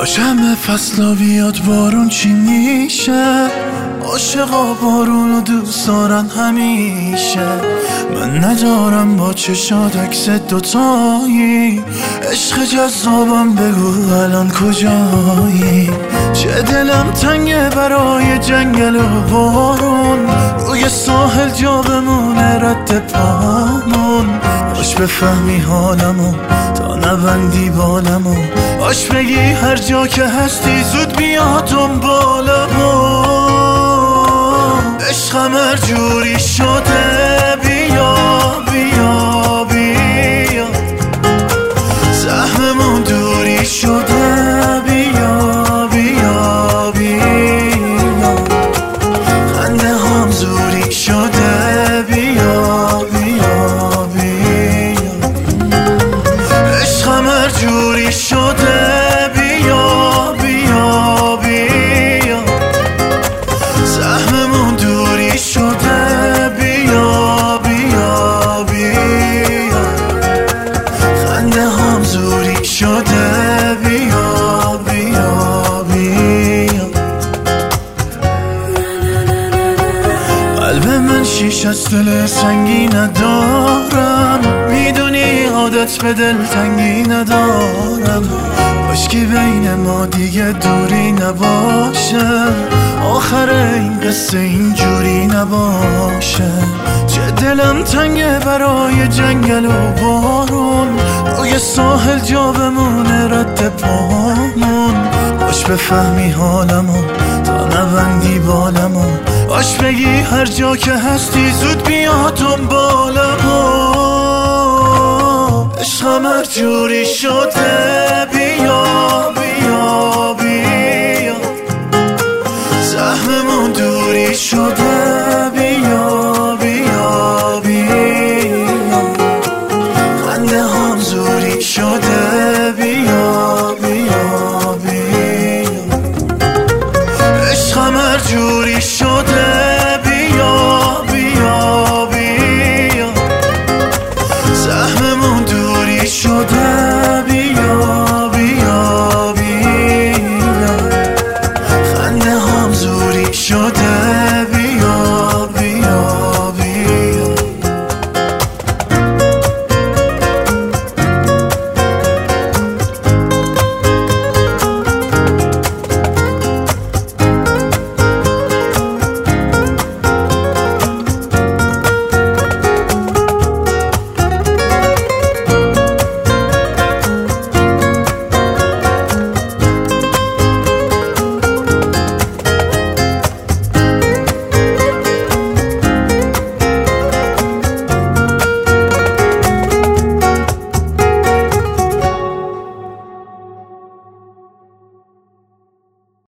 همه فصلا بیاد بارون چی میشه؟ عاشقا بارونو دوست دارن همیشه. من ندارم با چشات عکس دوتایی، عشق جذابم بگو الان کجایی؟ چه دلم تنگه برای جنگل و بارون، روی ساحل جا بمونه رد پامون. باش بفهمی حالمو تا نبندی بالمو، باش بگی هر جا که هستی زود بیا دنبالمو. عشقم هر جوری شده بیا بیا بیا، سهممون دوری شده بیا بیا بیا، خنده هم زوری شده بیا بیا بیا. عشقم هر جوری شده بیا بیا بیا، سهممون دوری شده بیا بیا بیا، خنده هم زوری شده بیا بیا بیا. قلب من شیش از دل سنگی ندارم، میدونی عادت به دل تنگی ندارم. باش که بین ما دیگه دوری نباشه، آخر این قصه اینجوری نباشه. چه دلم تنگه برای جنگل و بارون، روی ساحل جا بمونه رد پامون. باش بفهمی حالمو تا نبندی بالمو، باش بگی هر جا که هستی زود بیا دنبالمو. عشقم هر جوری شده